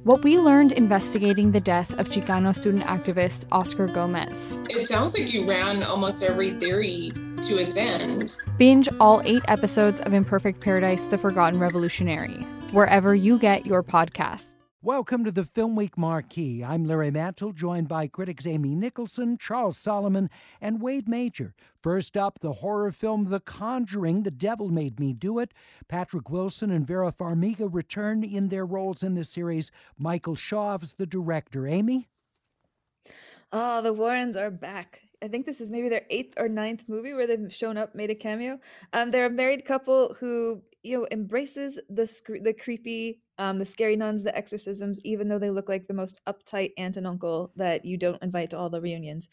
What we learned investigating the death of Chicano student activist Oscar Gomez. It sounds like you ran almost every theory to its end. Binge all 8 episodes of Imperfect Paradise: The Forgotten Revolutionary, wherever you get your podcasts. Welcome to the Film Week Marquee. I'm Larry Mantle, joined by critics Amy Nicholson, Charles Solomon, and Wade Major. First up, the horror film The Conjuring, The Devil Made Me Do It. Patrick Wilson and Vera Farmiga return in their roles in the series. Michael Chaves, the director. Amy? Oh, the Warrens are back. I think this is maybe their 8th or 9th movie where they've shown up, made a cameo. They're a married couple who, embraces the creepy, the scary nuns, the exorcisms, even though they look like the most uptight aunt and uncle that you don't invite to all the reunions.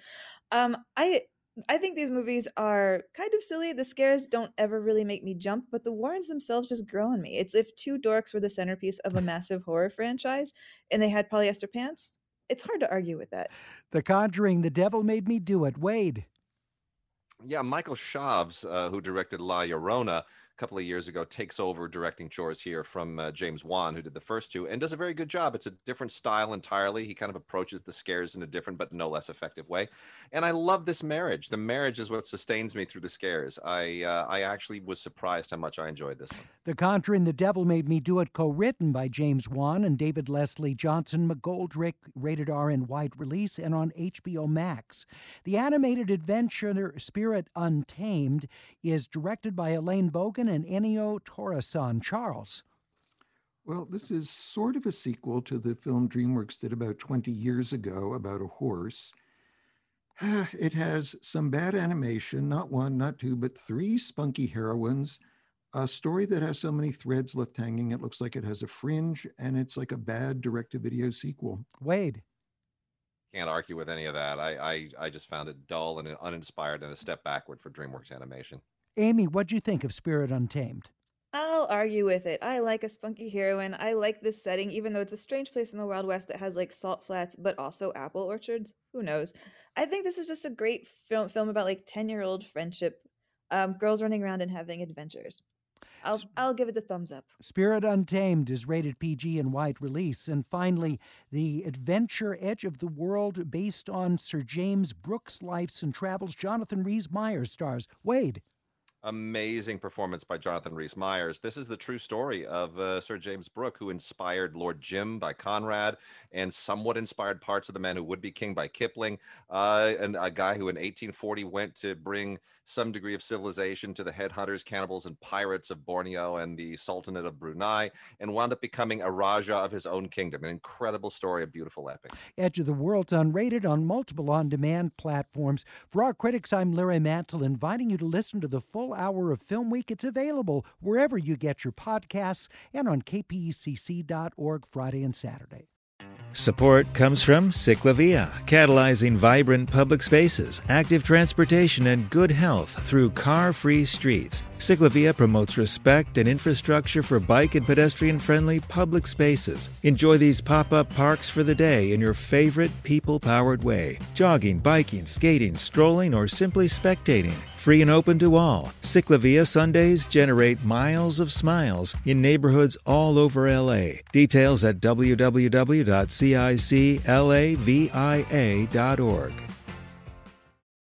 I think these movies are kind of silly. The scares don't ever really make me jump, but the Warrens themselves just grow on me. It's if two dorks were the centerpiece of a massive horror franchise and they had polyester pants. It's hard to argue with that. The Conjuring, The Devil Made Me Do It. Wade? Yeah, Michael Chaves, who directed La Llorona a couple of years ago, takes over directing chores here from James Wan, who did the first two, and does a very good job. It's a different style entirely. He kind of approaches the scares in a different but no less effective way. And I love this marriage. The marriage is what sustains me through the scares. I actually was surprised how much I enjoyed this one. The Conjuring, The Devil Made Me Do It, co-written by James Wan and David Leslie Johnson McGoldrick, rated R in wide release and on HBO Max. The animated adventure Spirit Untamed is directed by Elaine Bogan and Ennio Torreson. Charles? Well, this is sort of a sequel to the film DreamWorks did about 20 years ago about a horse. It has some bad animation, not one, not two, but 3 spunky heroines, a story that has so many threads left hanging, it looks like it has a fringe, and it's like a bad direct-to-video sequel. Wade? Can't argue with any of that. I just found it dull and uninspired and a step backward for DreamWorks Animation. Amy, what'd you think of Spirit Untamed? I'll argue with it. I like a spunky heroine. I like this setting, even though it's a strange place in the Wild West that has like salt flats, but also apple orchards. Who knows? I think this is just a great film about like 10-year-old friendship, girls running around and having adventures. I'll give it the thumbs up. Spirit Untamed is rated PG and wide release. And finally, the adventure Edge of the World, based on Sir James Brooks' lives and travels. Jonathan Rhys-Meyers stars. Wade? Amazing performance by Jonathan Rhys-Meyers. This is the true story of Sir James Brooke, who inspired Lord Jim by Conrad and somewhat inspired parts of The Man Who Would Be King by Kipling, and a guy who in 1840 went to bring some degree of civilization to the headhunters, cannibals, and pirates of Borneo and the Sultanate of Brunei, and wound up becoming a Raja of his own kingdom. An incredible story, a beautiful epic. Edge of the World's unrated on multiple on-demand platforms. For our critics, I'm Larry Mantle, inviting you to listen to the full hour of Film Week. It's available wherever you get your podcasts and on kpecc.org Friday and Saturday. Support comes from Ciclavia, catalyzing vibrant public spaces, active transportation, and good health through car-free streets. Ciclavia promotes respect and infrastructure for bike and pedestrian-friendly public spaces. Enjoy these pop-up parks for the day in your favorite people-powered way. Jogging, biking, skating, strolling, or simply spectating. Free and open to all. Ciclavia Sundays generate miles of smiles in neighborhoods all over LA. Details at www.ciclavia.org.